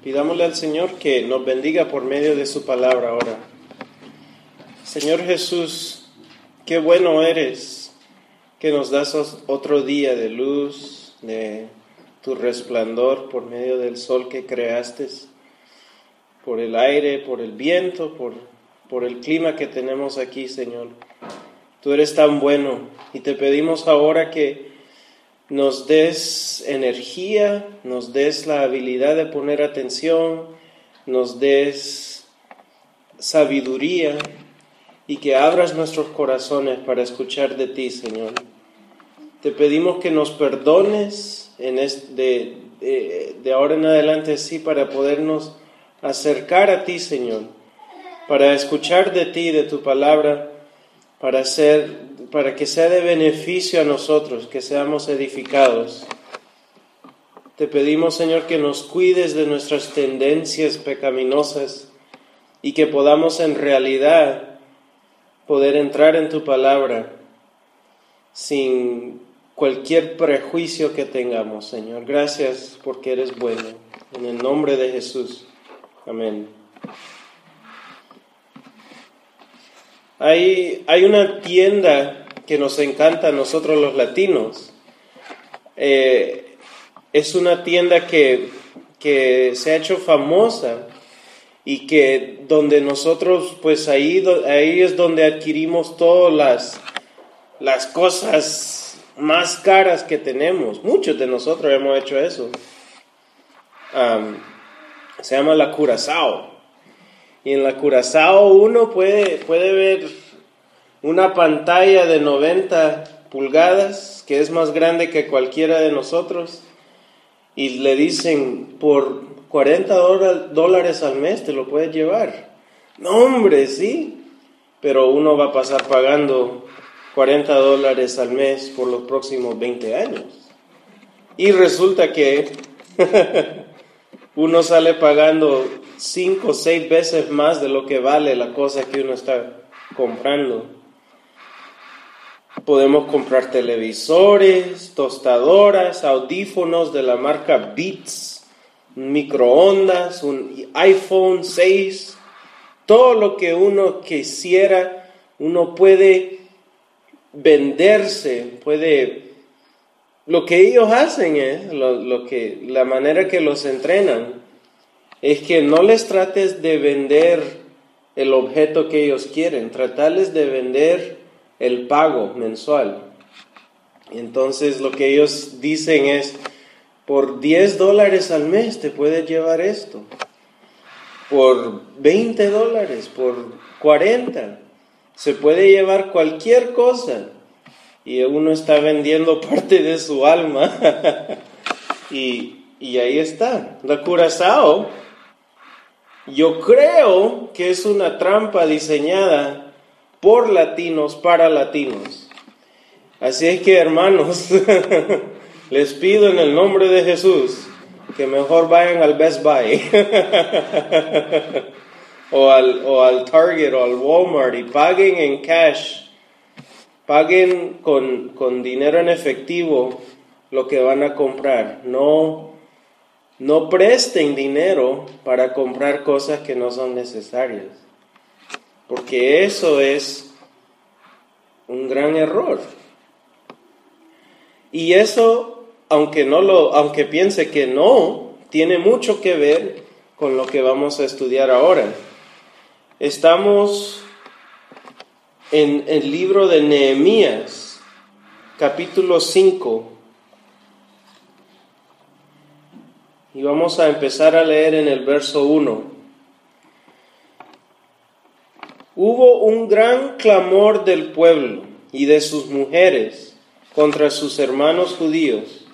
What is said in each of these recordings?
Pidámosle al Señor que nos bendiga por medio de su palabra ahora. Señor Jesús, qué bueno eres, que nos das otro día de luz, de tu resplandor por medio del sol que creaste, por el aire, por el viento, por el clima que tenemos aquí, Señor. Tú eres tan bueno y te pedimos ahora que nos des energía, nos des la habilidad de poner atención, nos des sabiduría y que abras nuestros corazones para escuchar de ti, Señor. Te pedimos que nos perdones de ahora en adelante, sí, para podernos acercar a ti, Señor, para escuchar de ti, de tu palabra, para que sea de beneficio a nosotros, que seamos edificados. Te pedimos, Señor, que nos cuides de nuestras tendencias pecaminosas y que podamos en realidad poder entrar en tu palabra sin cualquier prejuicio que tengamos, Señor. Gracias porque eres bueno. En el nombre de Jesús. Amén. Hay una tienda que nos encanta a nosotros los latinos. Es una tienda que se ha hecho famosa y que donde nosotros, pues ahí es donde adquirimos todas las cosas más caras que tenemos. Muchos de nosotros hemos hecho eso. Se llama la Curazao. Y en la Curazao uno puede ver una pantalla de 90 pulgadas, que es más grande que cualquiera de nosotros, y le dicen, por $40 al mes te lo puedes llevar. No, hombre, sí, pero uno va a pasar pagando $40 al mes por los próximos 20 años. Y resulta que uno sale pagando 5 o 6 veces más de lo que vale la cosa que uno está comprando. Podemos comprar televisores, tostadoras, audífonos de la marca Beats, microondas, un iPhone 6, todo lo que uno quisiera, uno puede venderse, lo que ellos hacen es, la manera que los entrenan, es que no les trates de vender el objeto que ellos quieren, tratarles de vender el pago mensual. Entonces lo que ellos dicen es, por $10 al mes te puedes llevar esto, por $20, por $40, se puede llevar cualquier cosa. Y uno está vendiendo parte de su alma. y ahí está. La Curazao, yo creo que es una trampa diseñada por latinos, para latinos. Así es que, hermanos, les pido en el nombre de Jesús que mejor vayan al Best Buy o al Target o al Walmart y paguen en cash. Paguen con dinero en efectivo lo que van a comprar. No presten dinero para comprar cosas que no son necesarias. Porque eso es un gran error. Y eso, aunque piense que no, tiene mucho que ver con lo que vamos a estudiar ahora. Estamos en el libro de Nehemías, capítulo 5. Y vamos a empezar a leer en el verso 1. Hubo un gran clamor del pueblo y de sus mujeres contra sus hermanos judíos.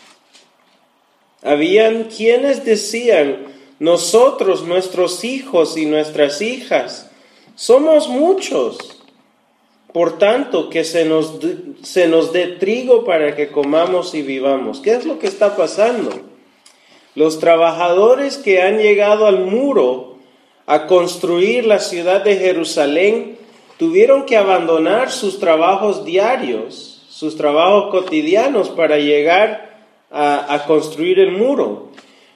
Habían quienes decían, nosotros, nuestros hijos y nuestras hijas, somos muchos. Por tanto, que se nos dé trigo para que comamos y vivamos. ¿Qué es lo que está pasando? Los trabajadores que han llegado al muro a construir la ciudad de Jerusalén tuvieron que abandonar sus trabajos diarios, sus trabajos cotidianos para llegar a construir el muro.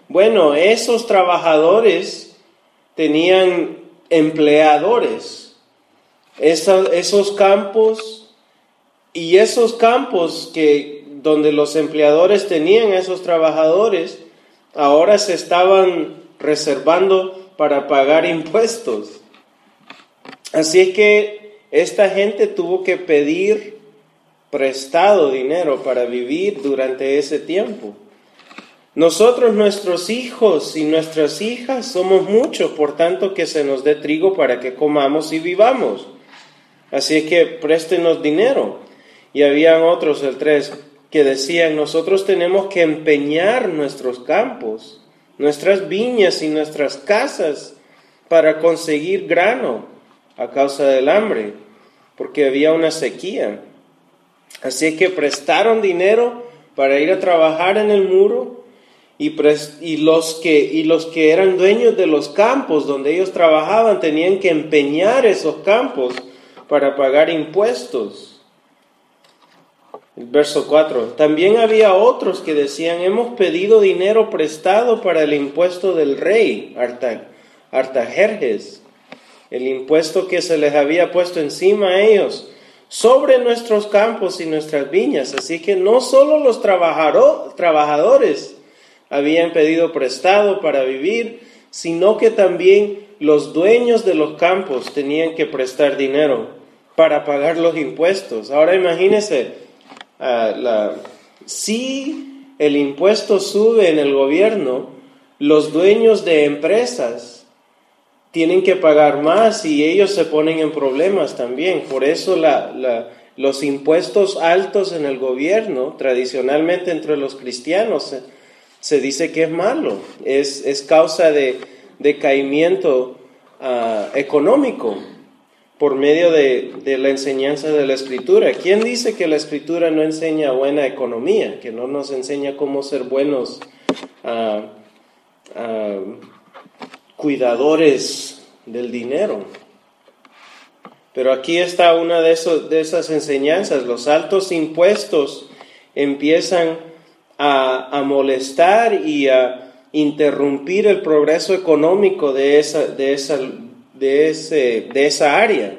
Bueno, esos trabajadores tenían empleadores. Esos campos y esos campos donde los empleadores tenían a esos trabajadores, ahora se estaban reservando para pagar impuestos. Así es que esta gente tuvo que pedir prestado dinero para vivir durante ese tiempo. Nosotros, nuestros hijos y nuestras hijas, somos muchos, por tanto que se nos dé trigo para que comamos y vivamos. Así es que préstenos dinero. Y habían otros, el 3, que decían, nosotros tenemos que empeñar nuestros campos, nuestras viñas y nuestras casas para conseguir grano a causa del hambre, porque había una sequía. Así es que prestaron dinero para ir a trabajar en el muro. Y los que eran dueños de los campos donde ellos trabajaban tenían que empeñar esos campos para pagar impuestos. El verso 4. También había otros que decían, hemos pedido dinero prestado para el impuesto del rey Artajerjes, el impuesto que se les había puesto encima a ellos sobre nuestros campos y nuestras viñas. Así que no solo los trabajadores habían pedido prestado para vivir, sino que también los dueños de los campos tenían que prestar dinero para pagar los impuestos. Ahora imagínense, si el impuesto sube en el gobierno, los dueños de empresas tienen que pagar más y ellos se ponen en problemas también. Por eso los impuestos altos en el gobierno, tradicionalmente entre los cristianos, se dice que es malo, es causa de decaimiento económico por medio de la enseñanza de la Escritura. ¿Quién dice que la Escritura no enseña buena economía, que no nos enseña cómo ser buenos cuidadores del dinero? Pero aquí está una de esas enseñanzas. Los altos impuestos empiezan a molestar y a interrumpir el progreso económico de esa área.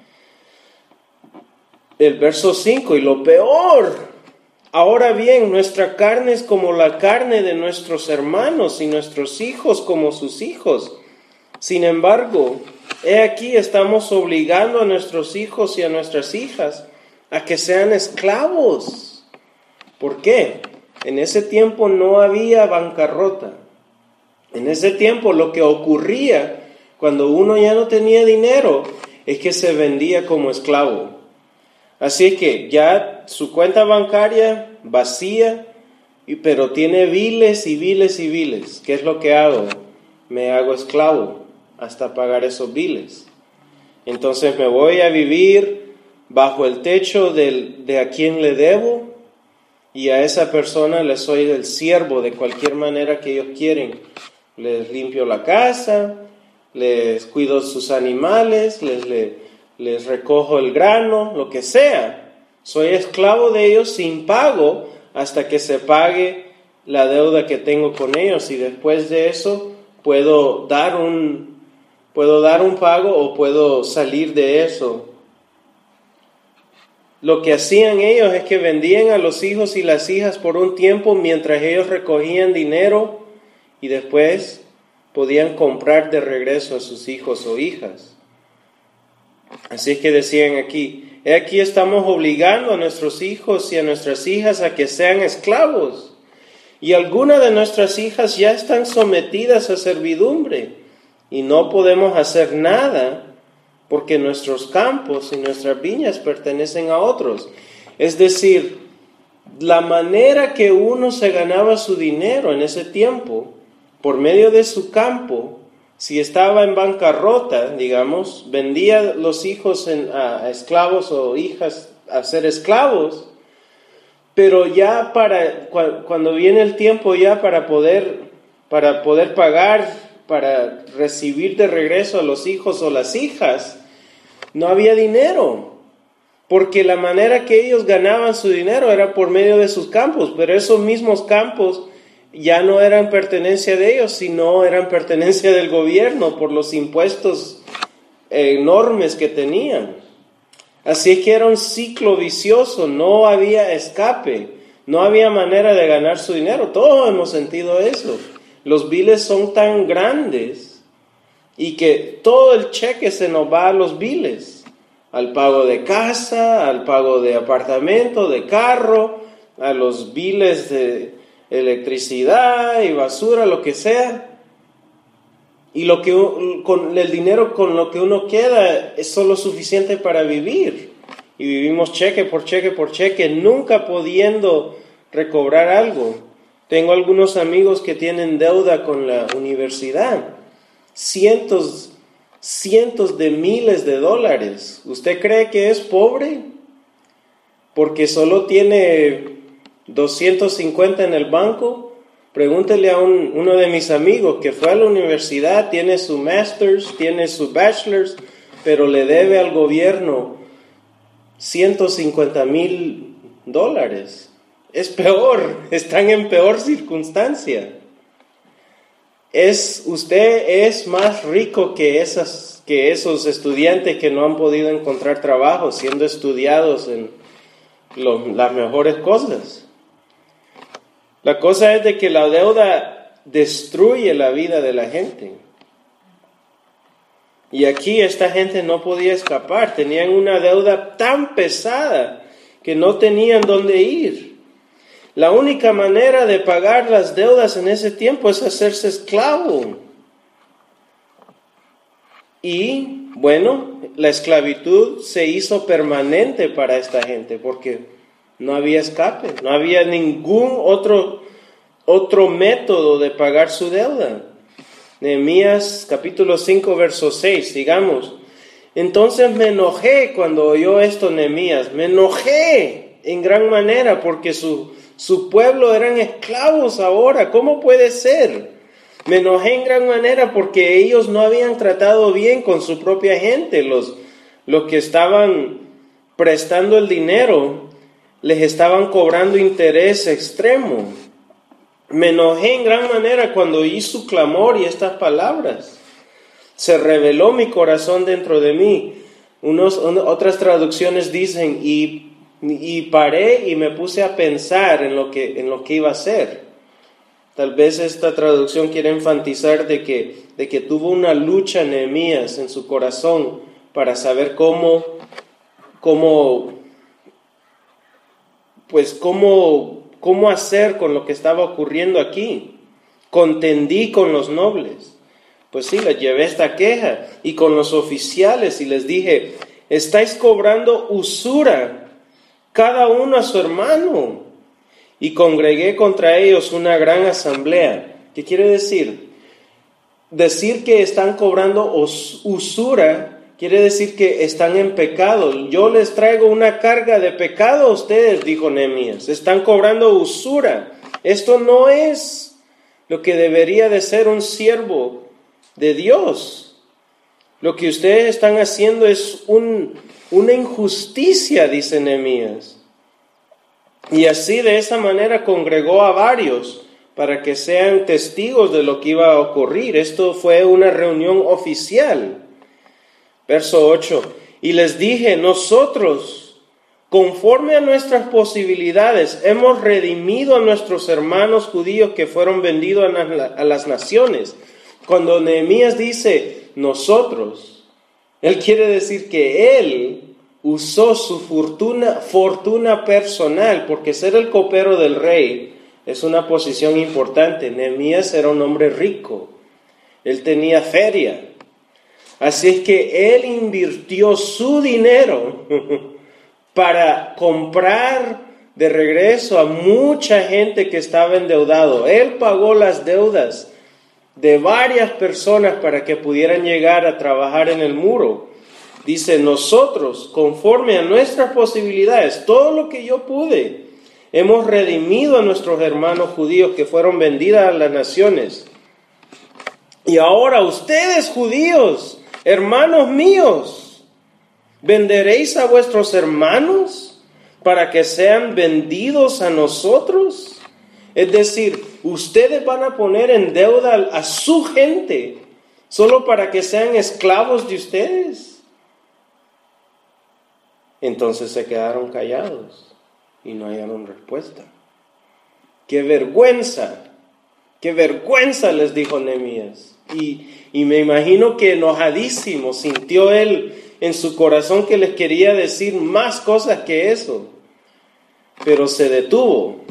El verso 5, y lo peor, ahora bien, nuestra carne es como la carne de nuestros hermanos y nuestros hijos como sus hijos. Sin embargo, he aquí estamos obligando a nuestros hijos y a nuestras hijas a que sean esclavos. ¿Por qué? En ese tiempo no había bancarrota. En ese tiempo lo que ocurría cuando uno ya no tenía dinero es que se vendía como esclavo. Así que ya su cuenta bancaria vacía, pero tiene biles y biles y biles. ¿Qué es lo que hago? Me hago esclavo hasta pagar esos biles. Entonces me voy a vivir bajo el techo de a quien le debo, y a esa persona le soy el siervo de cualquier manera que ellos quieren. Les limpio la casa, les cuido sus animales, les recojo el grano, lo que sea. Soy esclavo de ellos sin pago hasta que se pague la deuda que tengo con ellos, y después de eso puedo dar un pago o puedo salir de eso. Lo que hacían ellos es que vendían a los hijos y las hijas por un tiempo mientras ellos recogían dinero, y después podían comprar de regreso a sus hijos o hijas. Así es que decían aquí, aquí estamos obligando a nuestros hijos y a nuestras hijas a que sean esclavos, y algunas de nuestras hijas ya están sometidas a servidumbre, y no podemos hacer nada porque nuestros campos y nuestras viñas pertenecen a otros. Es decir, la manera que uno se ganaba su dinero en ese tiempo, por medio de su campo, si estaba en bancarrota, digamos, vendía los hijos a esclavos o hijas a ser esclavos, pero ya cuando viene el tiempo ya para poder pagar, para recibir de regreso a los hijos o las hijas, no había dinero, porque la manera que ellos ganaban su dinero era por medio de sus campos, pero esos mismos campos ya no eran pertenencia de ellos, sino eran pertenencia del gobierno por los impuestos enormes que tenían. Así es que era un ciclo vicioso, no había escape, no había manera de ganar su dinero. Todos hemos sentido eso. Los biles son tan grandes y que todo el cheque se nos va a los biles, al pago de casa, al pago de apartamento, de carro, a los biles de electricidad y basura, lo que sea. Y con el dinero con lo que uno queda es solo suficiente para vivir. Y vivimos cheque por cheque por cheque, nunca pudiendo recobrar algo. Tengo algunos amigos que tienen deuda con la universidad. Cientos de miles de dólares. ¿Usted cree que es pobre? Porque solo tiene 250 en el banco. Pregúntele a uno de mis amigos que fue a la universidad, tiene su master's, tiene su bachelor's, pero le debe al gobierno $150,000. Es peor, están en peor circunstancia. Usted es más rico que esos estudiantes que no han podido encontrar trabajo, siendo estudiados en las mejores cosas. La cosa es de que la deuda destruye la vida de la gente. Y aquí esta gente no podía escapar, tenían una deuda tan pesada que no tenían dónde ir. La única manera de pagar las deudas en ese tiempo es hacerse esclavo. Y bueno, la esclavitud se hizo permanente para esta gente porque no había escape, no había ningún otro método de pagar su deuda. Nehemías capítulo 5 verso 6, sigamos. Entonces me enojé cuando oyó esto Nehemías, me enojé en gran manera porque su pueblo eran esclavos ahora. ¿Cómo puede ser? Me enojé en gran manera porque ellos no habían tratado bien con su propia gente. Los que estaban prestando el dinero les estaban cobrando interés extremo. Me enojé en gran manera cuando oí su clamor y estas palabras. Se reveló mi corazón dentro de mí. Otras traducciones dicen, y paré y me puse a pensar en lo que iba a hacer. Tal vez esta traducción quiere enfatizar de que tuvo una lucha Nehemías en su corazón para saber cómo hacer con lo que estaba ocurriendo aquí. Contendí con los nobles. Pues sí, les llevé esta queja y con los oficiales y les dije, estáis cobrando usura, cada uno a su hermano. Y congregué contra ellos una gran asamblea. ¿Qué quiere decir? Decir que están cobrando usura quiere decir que están en pecado. Yo les traigo una carga de pecado a ustedes, dijo Nehemías. Están cobrando usura. Esto no es lo que debería de ser un siervo de Dios. Lo que ustedes están haciendo es una injusticia, dice Nehemías. Y así de esa manera congregó a varios para que sean testigos de lo que iba a ocurrir. Esto fue una reunión oficial. Verso 8. Y les dije, nosotros, conforme a nuestras posibilidades, hemos redimido a nuestros hermanos judíos que fueron vendidos a las naciones. Cuando Nehemías dice nosotros, él quiere decir que él usó su fortuna personal, porque ser el copero del rey es una posición importante. Nehemías era un hombre rico, él tenía feria, así es que él invirtió su dinero para comprar de regreso a mucha gente que estaba endeudado. Él pagó las deudas de varias personas para que pudieran llegar a trabajar en el muro. Dice, nosotros, conforme a nuestras posibilidades, todo lo que yo pude, hemos redimido a nuestros hermanos judíos que fueron vendidos a las naciones. Y ahora ustedes, judíos, hermanos míos, ¿venderéis a vuestros hermanos para que sean vendidos a nosotros? Es decir, ustedes van a poner en deuda a su gente solo para que sean esclavos de ustedes. Entonces se quedaron callados y no hallaron respuesta. ¡Qué vergüenza! ¡Qué vergüenza!, les dijo Nehemías. Y me imagino que enojadísimo sintió él en su corazón que les quería decir más cosas que eso. Pero se detuvo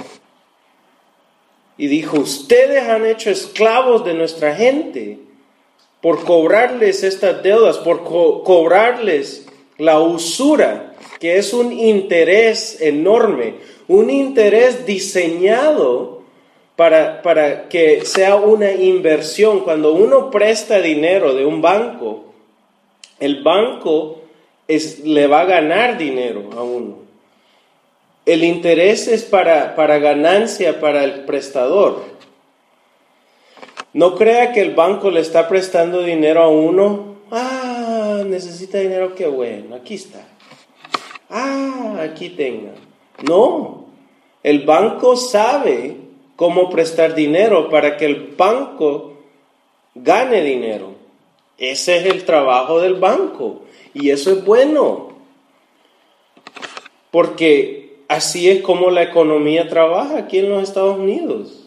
y dijo: ustedes han hecho esclavos de nuestra gente por cobrarles estas deudas, por cobrarles la usura, que es un interés enorme, un interés diseñado para que sea una inversión. Cuando uno presta dinero de un banco, el banco le va a ganar dinero a uno. El interés es para ganancia para el prestador. No crea que el banco le está prestando dinero a uno. Necesita dinero, qué bueno, aquí está. Aquí tenga. No, el banco sabe cómo prestar dinero para que el banco gane dinero. Ese es el trabajo del banco y eso es bueno, porque así es como la economía trabaja aquí en los Estados Unidos.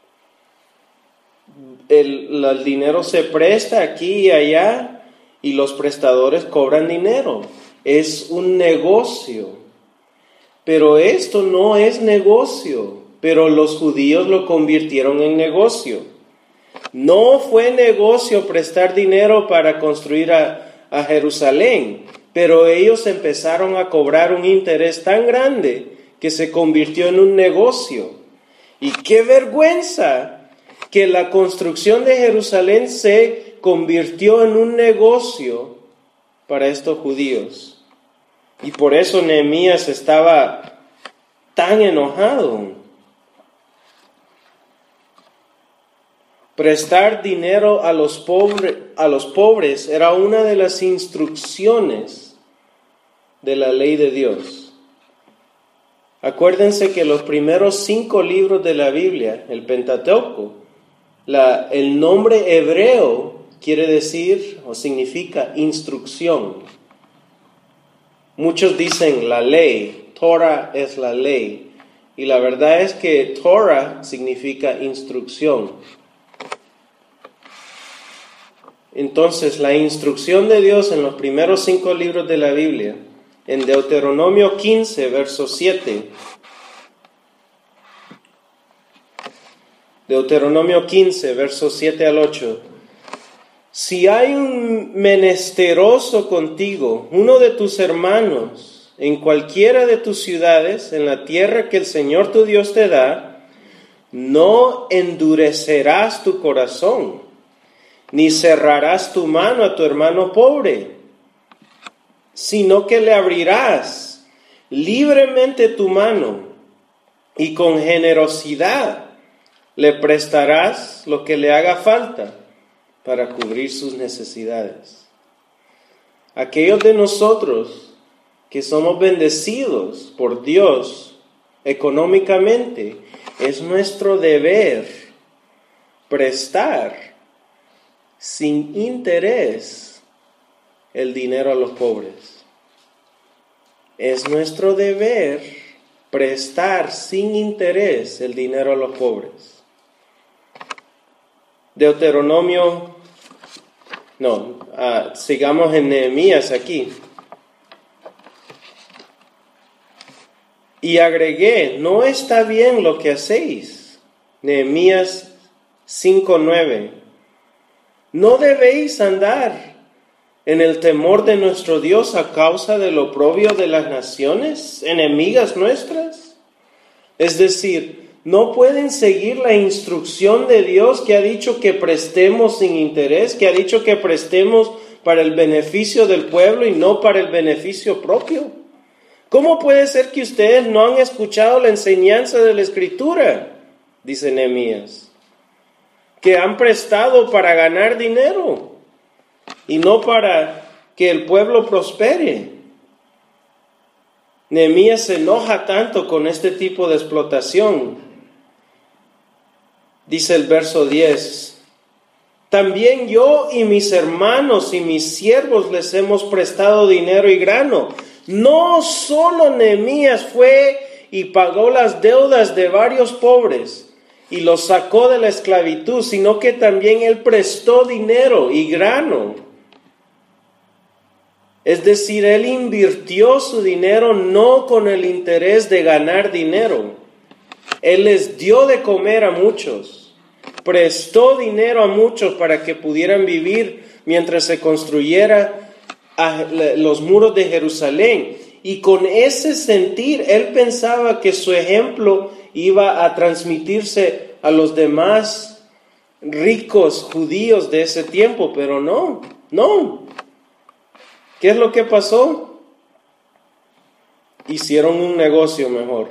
El dinero se presta aquí y allá y los prestadores cobran dinero. Es un negocio, pero esto no es negocio, pero los judíos lo convirtieron en negocio. No fue negocio prestar dinero para construir a Jerusalén, pero ellos empezaron a cobrar un interés tan grande que se convirtió en un negocio. Y qué vergüenza que la construcción de Jerusalén se convirtió en un negocio para estos judíos. Y por eso Nehemías estaba tan enojado. Prestar dinero a los pobres era una de las instrucciones de la ley de Dios. Acuérdense que los primeros 5 libros de la Biblia, el Pentateuco, el nombre hebreo quiere decir o significa instrucción. Muchos dicen la ley, Torah es la ley, y la verdad es que Torah significa instrucción. Entonces, la instrucción de Dios en los primeros 5 libros de la Biblia, en Deuteronomio 15, verso 7. Deuteronomio 15, versos 7 al 8. Si hay un menesteroso contigo, uno de tus hermanos, en cualquiera de tus ciudades, en la tierra que el Señor tu Dios te da, no endurecerás tu corazón, ni cerrarás tu mano a tu hermano pobre, sino que le abrirás libremente tu mano y con generosidad le prestarás lo que le haga falta para cubrir sus necesidades. Aquellos de nosotros que somos bendecidos por Dios económicamente, es nuestro deber prestar sin interés el dinero a los pobres. Es nuestro deber prestar sin interés el dinero a los pobres. Sigamos en Nehemías aquí. Y agregué, no está bien lo que hacéis. Nehemías 5:9. No debéis andar en el temor de nuestro Dios a causa del oprobio de las naciones, enemigas nuestras. Es decir, no pueden seguir la instrucción de Dios que ha dicho que prestemos sin interés, que ha dicho que prestemos para el beneficio del pueblo y no para el beneficio propio. ¿Cómo puede ser que ustedes no han escuchado la enseñanza de la Escritura? Dice Nehemías, que han prestado para ganar dinero y no para que el pueblo prospere. Nehemías se enoja tanto con este tipo de explotación Dice el verso 10, también yo y mis hermanos y mis siervos les hemos prestado dinero y grano. No solo Nehemías fue y pagó las deudas de varios pobres y los sacó de la esclavitud, sino que también él prestó dinero y grano. Es decir, él invirtió su dinero no con el interés de ganar dinero. Él les dio de comer a muchos, prestó dinero a muchos para que pudieran vivir mientras se construyera los muros de Jerusalén. Y con ese sentir, él pensaba que su ejemplo iba a transmitirse a los demás ricos judíos de ese tiempo, pero no. ¿Qué es lo que pasó? Hicieron un negocio mejor.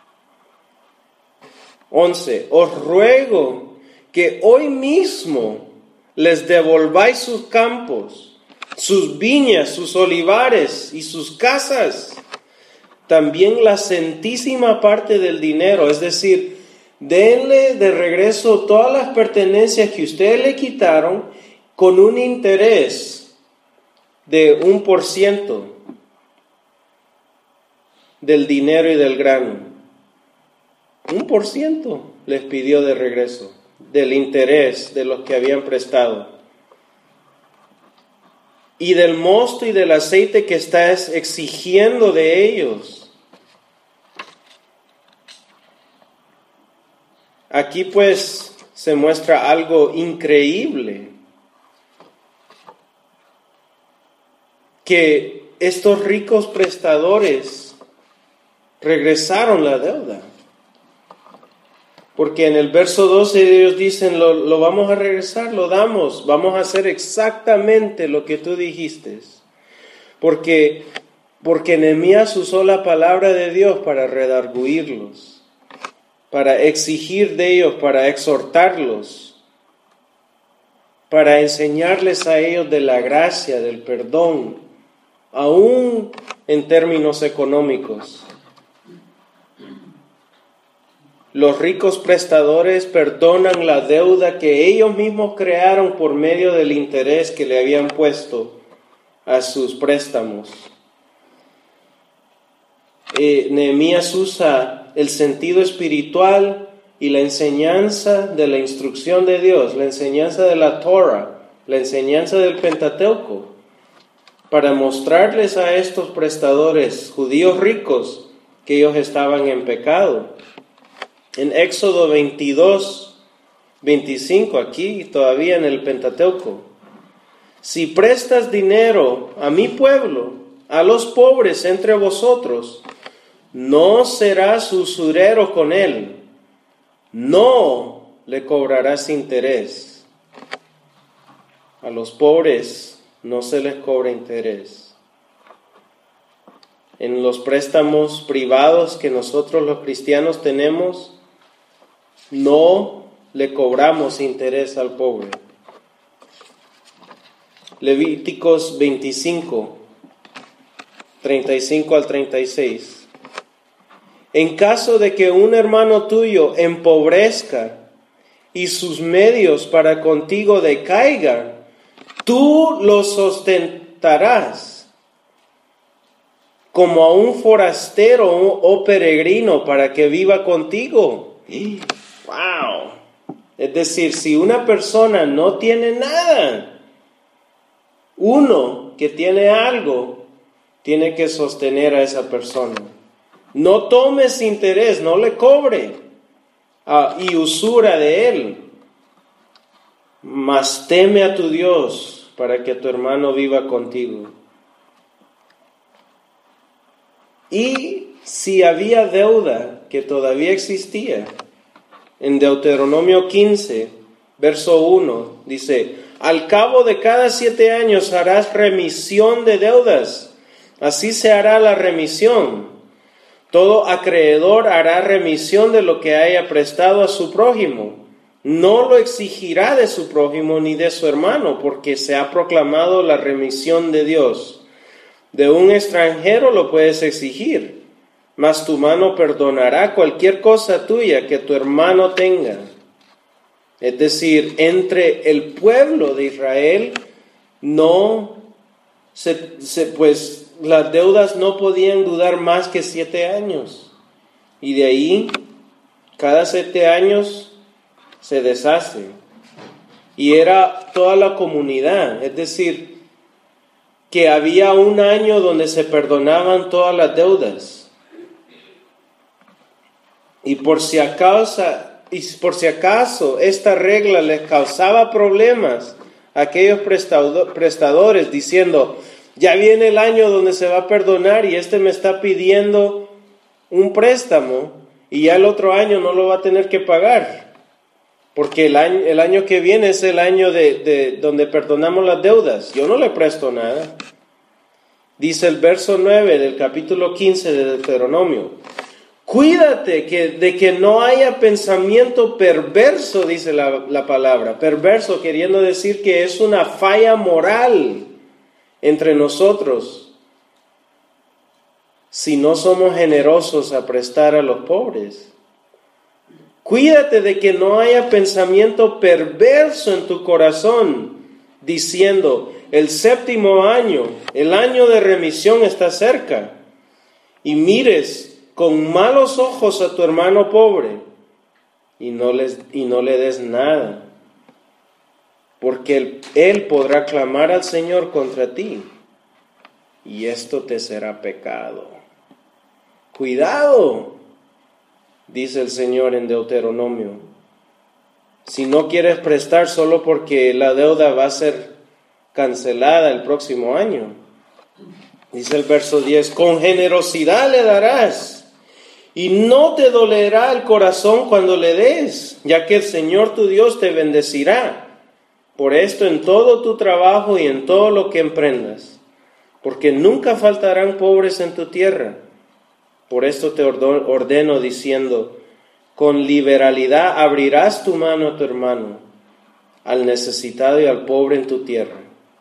11. Os ruego que hoy mismo les devolváis sus campos, sus viñas, sus olivares y sus casas. También la centésima parte del dinero, es decir, denle de regreso todas las pertenencias que ustedes le quitaron con un interés de 1% del dinero y del grano. 1% les pidió de regreso del interés de los que habían prestado. Y del mosto y del aceite que estás exigiendo de ellos. Aquí pues se muestra algo increíble. Que estos ricos prestadores regresaron la deuda. Porque en el verso 12 ellos dicen, lo vamos a regresar, lo damos, vamos a hacer exactamente lo que tú dijiste. Porque Nehemías usó la palabra de Dios para redarguirlos, para exigir de ellos, para exhortarlos, para enseñarles a ellos de la gracia, del perdón, aún en términos económicos. Los ricos prestadores perdonan la deuda que ellos mismos crearon por medio del interés que le habían puesto a sus préstamos. Nehemías usa el sentido espiritual y la enseñanza de la instrucción de Dios, la enseñanza de la Torah, la enseñanza del Pentateuco, para mostrarles a estos prestadores judíos ricos que ellos estaban en pecado. En Éxodo 22, 25, aquí todavía en el Pentateuco, si prestas dinero a mi pueblo, a los pobres entre vosotros, no serás usurero con él, no le cobrarás interés. A los pobres no se les cobra interés. En los préstamos privados que nosotros los cristianos tenemos, no le cobramos interés al pobre. Levíticos 25, 35 al 36. En caso de que un hermano tuyo empobrezca y sus medios para contigo decaigan, tú lo sustentarás como a un forastero o peregrino para que viva contigo. ¡Wow! Es decir, si una persona no tiene nada, uno que tiene algo, tiene que sostener a esa persona. No tomes interés, no le cobre y usura de él. Mas teme a tu Dios para que tu hermano viva contigo. Y si había deuda que todavía existía, en Deuteronomio 15, verso 1, dice, al cabo de cada 7 años harás remisión de deudas, así se hará la remisión. Todo acreedor hará remisión de lo que haya prestado a su prójimo. No lo exigirá de su prójimo ni de su hermano, porque se ha proclamado la remisión de Dios. De un extranjero lo puedes exigir, mas tu mano perdonará cualquier cosa tuya que tu hermano tenga. Es decir, entre el pueblo de Israel pues las deudas no podían durar más que 7 años. Y de ahí, cada 7 años se deshace. Y era toda la comunidad, es decir, que había un año donde se perdonaban todas las deudas. Y por si acaso esta regla les causaba problemas a aquellos prestadores, diciendo, ya viene el año donde se va a perdonar y me está pidiendo un préstamo y ya el otro año no lo va a tener que pagar. Porque el año que viene es el año de donde perdonamos las deudas. Yo no le presto nada. Dice el verso 9 del capítulo 15 de Deuteronomio. Cuídate de que no haya pensamiento perverso, dice la palabra. Perverso queriendo decir que es una falla moral entre nosotros si no somos generosos a prestar a los pobres. Cuídate de que no haya pensamiento perverso en tu corazón, diciendo, el 7º año, el año de remisión está cerca, y mires con malos ojos a tu hermano pobre, y no le des nada, porque él podrá clamar al Señor contra ti, y esto te será pecado. Cuidado, dice el Señor en Deuteronomio. Si no quieres prestar solo porque la deuda va a ser cancelada el próximo año. Dice el verso 10, con generosidad le darás y no te dolerá el corazón cuando le des, ya que el Señor tu Dios te bendecirá. Por esto en todo tu trabajo y en todo lo que emprendas, porque nunca faltarán pobres en tu tierra. Por esto te ordeno diciendo, con liberalidad abrirás tu mano a tu hermano, al necesitado y al pobre en tu tierra.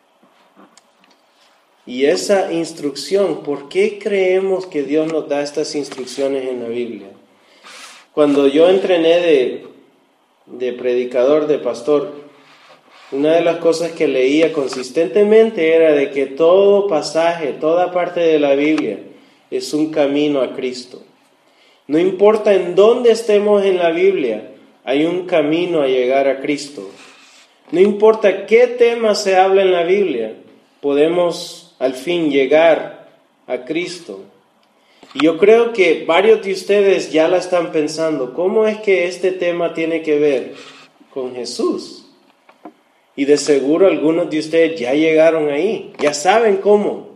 Y esa instrucción, ¿por qué creemos que Dios nos da estas instrucciones en la Biblia? Cuando yo entrené de predicador, de pastor, una de las cosas que leía consistentemente era de que todo pasaje, toda parte de la Biblia es un camino a Cristo. No importa en dónde estemos en la Biblia, hay un camino a llegar a Cristo. No importa qué tema se habla en la Biblia, podemos al fin llegar a Cristo. Y yo creo que varios de ustedes ya la están pensando, ¿cómo es que este tema tiene que ver con Jesús? Y de seguro algunos de ustedes ya llegaron ahí, ya saben cómo.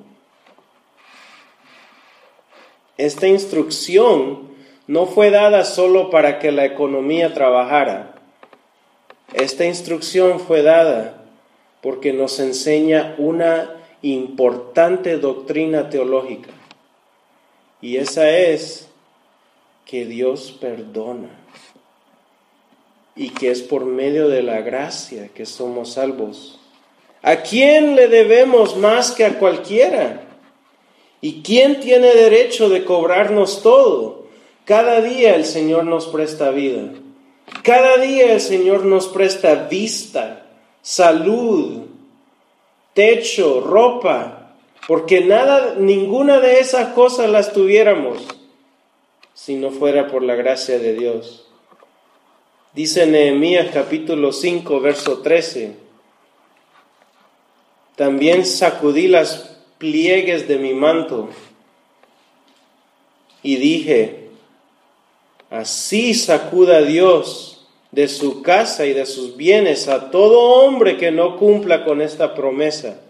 Esta instrucción no fue dada solo para que la economía trabajara. Esta instrucción fue dada porque nos enseña una importante doctrina teológica. Y esa es que Dios perdona. Y que es por medio de la gracia que somos salvos. ¿A quién le debemos más que a cualquiera? ¿Y quién tiene derecho de cobrarnos todo? Cada día el Señor nos presta vida. Cada día el Señor nos presta vista, salud, techo, ropa, porque ninguna de esas cosas las tuviéramos si no fuera por la gracia de Dios. Dice Nehemías capítulo 5, verso 13, también sacudí las pliegues de mi manto y dije, así sacuda Dios de su casa y de sus bienes a todo hombre que no cumpla con esta promesa.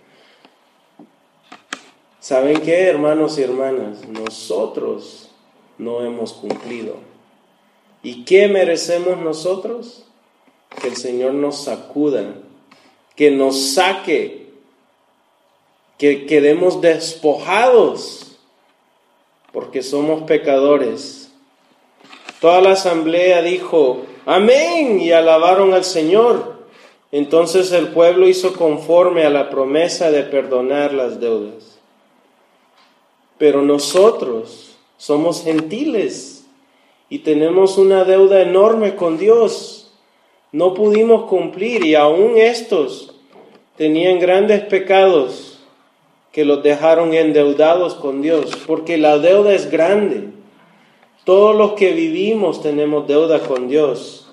¿Saben qué, hermanos y hermanas? Nosotros no hemos cumplido. ¿Y qué merecemos nosotros? Que el Señor nos sacuda, que nos saque, que quedemos despojados, porque somos pecadores. Toda la asamblea dijo, amén, y alabaron al Señor. Entonces el pueblo hizo conforme a la promesa de perdonar las deudas. Pero nosotros somos gentiles y tenemos una deuda enorme con Dios. no pudimos cumplir y aún estos tenían grandes pecados que los dejaron endeudados con Dios, porque la deuda es grande. Todos los que vivimos tenemos deuda con Dios.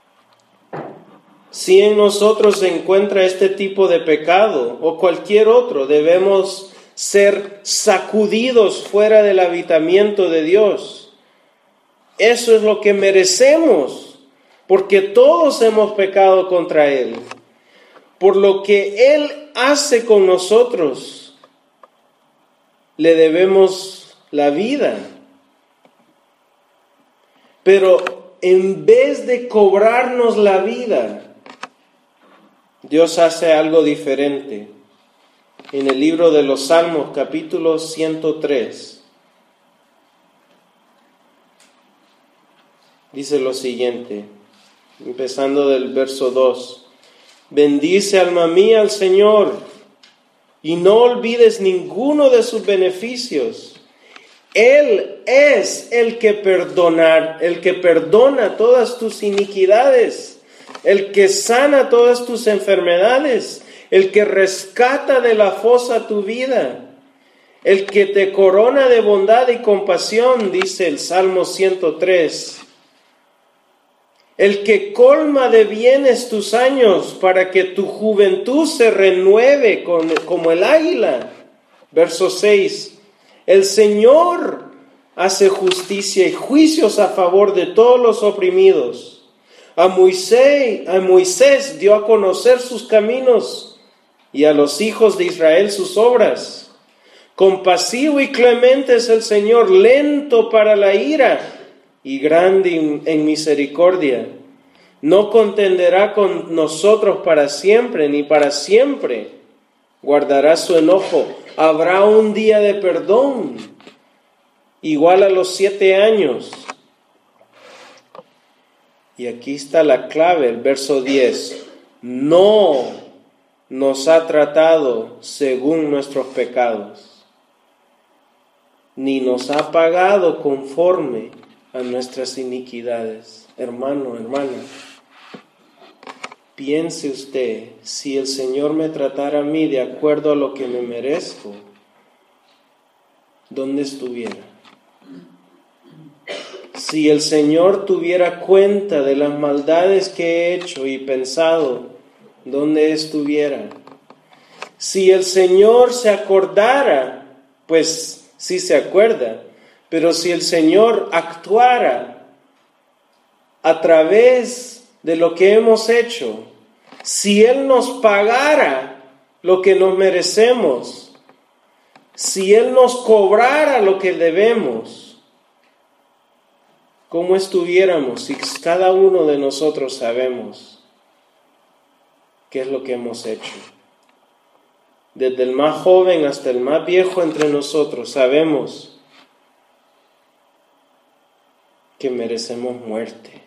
Si en nosotros se encuentra este tipo de pecado o cualquier otro, debemos ser sacudidos fuera del habitamiento de Dios. Eso es lo que merecemos, porque todos hemos pecado contra Él. Por lo que Él hace con nosotros, le debemos la vida. Pero en vez de cobrarnos la vida, Dios hace algo diferente. En el libro de los Salmos, capítulo 103, dice lo siguiente, empezando del verso 2. Bendice, alma mía, al Señor, y no olvides ninguno de sus beneficios. Él es el que perdona todas tus iniquidades, el que sana todas tus enfermedades, el que rescata de la fosa tu vida, el que te corona de bondad y compasión, dice el Salmo 103. El que colma de bienes tus años para que tu juventud se renueve como el águila. Verso 6. El Señor hace justicia y juicios a favor de todos los oprimidos. A Moisés dio a conocer sus caminos y a los hijos de Israel sus obras. Compasivo y clemente es el Señor, lento para la ira y grande en misericordia. No contenderá con nosotros para siempre, ni para siempre guardará su enojo. Habrá un día de perdón, igual a los 7 años. Y aquí está la clave, el verso 10. No nos ha tratado según nuestros pecados, ni nos ha pagado conforme a nuestras iniquidades. Hermano, hermana, piense usted, si el Señor me tratara a mí de acuerdo a lo que me merezco, ¿dónde estuviera? Si el Señor tuviera cuenta de las maldades que he hecho y pensado, ¿dónde estuviera? Si el Señor se acordara, pues sí se acuerda, pero si el Señor actuara a través de lo que hemos hecho, si Él nos pagara lo que nos merecemos, si Él nos cobrara lo que debemos, ¿cómo estuviéramos si cada uno de nosotros sabemos qué es lo que hemos hecho? Desde el más joven hasta el más viejo entre nosotros sabemos que merecemos muerte.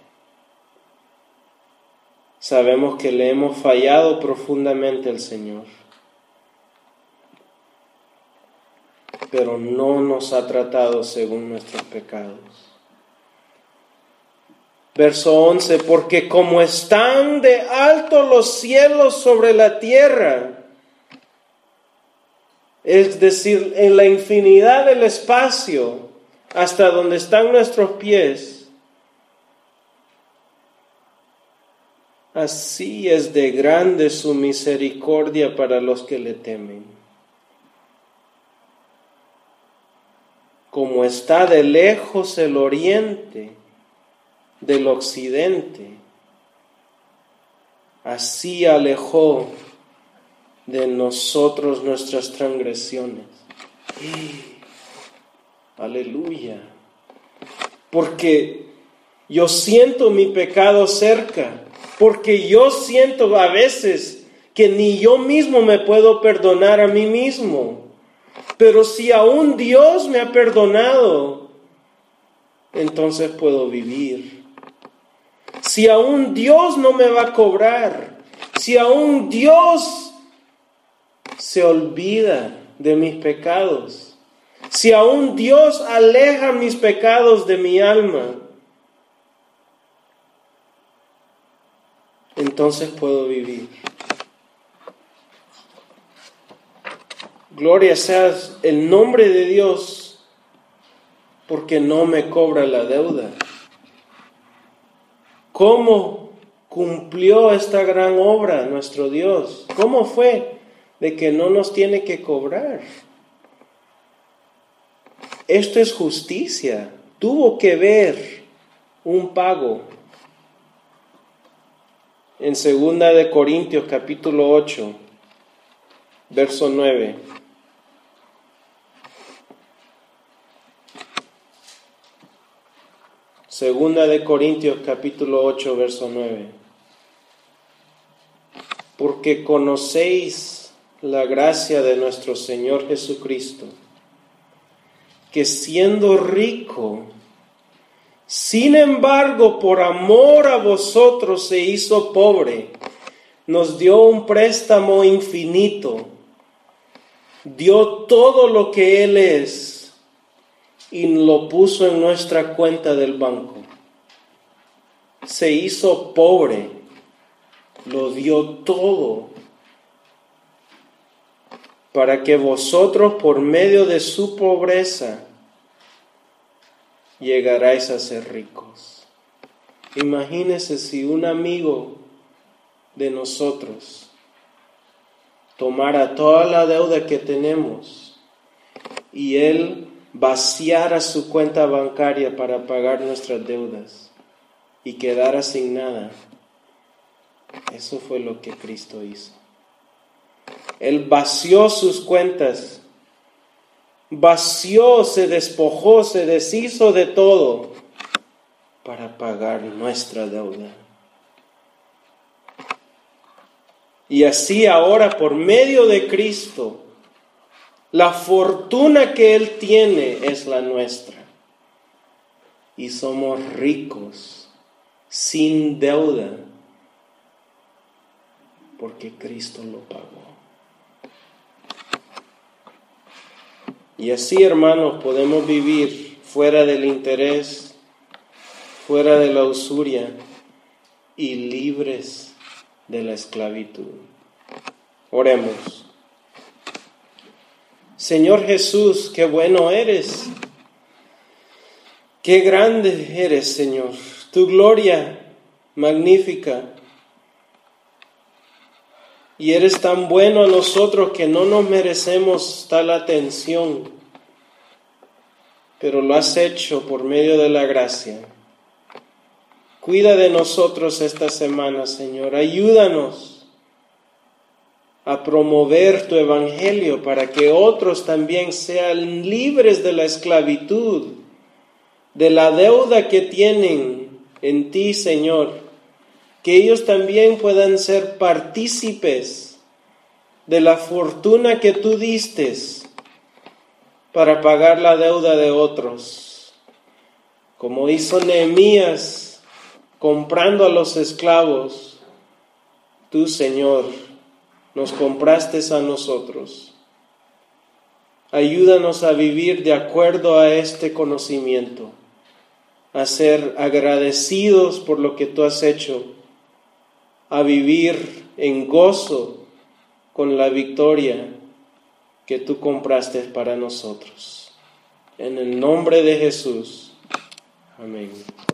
Sabemos que le hemos fallado profundamente al Señor, pero no nos ha tratado según nuestros pecados. Verso 11, porque como están de alto los cielos sobre la tierra, es decir, en la infinidad del espacio, hasta donde están nuestros pies, así es de grande su misericordia para los que le temen. Como está de lejos el oriente del occidente, así alejó de nosotros nuestras transgresiones. Aleluya. Porque yo siento mi pecado cerca. Porque yo siento a veces que ni yo mismo me puedo perdonar a mí mismo. Pero si aún Dios me ha perdonado, entonces puedo vivir. Si aún Dios no me va a cobrar, si aún Dios se olvida de mis pecados, si aún Dios aleja mis pecados de mi alma, entonces puedo vivir. Gloria sea el nombre de Dios, porque no me cobra la deuda. ¿Cómo cumplió esta gran obra nuestro Dios? ¿Cómo fue de que no nos tiene que cobrar? Esto es justicia. Tuvo que ver un pago. En 2 de Corintios capítulo 8, verso 9. Segunda de Corintios capítulo 8, verso 9. Porque conocéis la gracia de nuestro Señor Jesucristo, que siendo rico, sin embargo, por amor a vosotros se hizo pobre, nos dio un préstamo infinito, dio todo lo que Él es y lo puso en nuestra cuenta del banco. Se hizo pobre, lo dio todo, para que vosotros por medio de su pobreza llegaráis a ser ricos. Imagínense si un amigo de nosotros tomara toda la deuda que tenemos y él vaciara su cuenta bancaria para pagar nuestras deudas y quedara sin nada. Eso fue lo que Cristo hizo. Él vació sus cuentas, vació, se despojó, se deshizo de todo para pagar nuestra deuda. Y así ahora, por medio de Cristo, la fortuna que Él tiene es la nuestra. Y somos ricos, sin deuda, porque Cristo lo pagó. Y así, hermanos, podemos vivir fuera del interés, fuera de la usuria y libres de la esclavitud. Oremos. Señor Jesús, qué bueno eres. Qué grande eres, Señor. Tu gloria magnífica. Y eres tan bueno a nosotros que no nos merecemos tal atención, pero lo has hecho por medio de la gracia. Cuida de nosotros esta semana, Señor. Ayúdanos a promover tu evangelio para que otros también sean libres de la esclavitud, de la deuda que tienen en ti, Señor. Que ellos también puedan ser partícipes de la fortuna que tú diste para pagar la deuda de otros. Como hizo Nehemías comprando a los esclavos, tú, Señor, nos compraste a nosotros. Ayúdanos a vivir de acuerdo a este conocimiento, a ser agradecidos por lo que tú has hecho, a vivir en gozo con la victoria que tú compraste para nosotros. En el nombre de Jesús. Amén.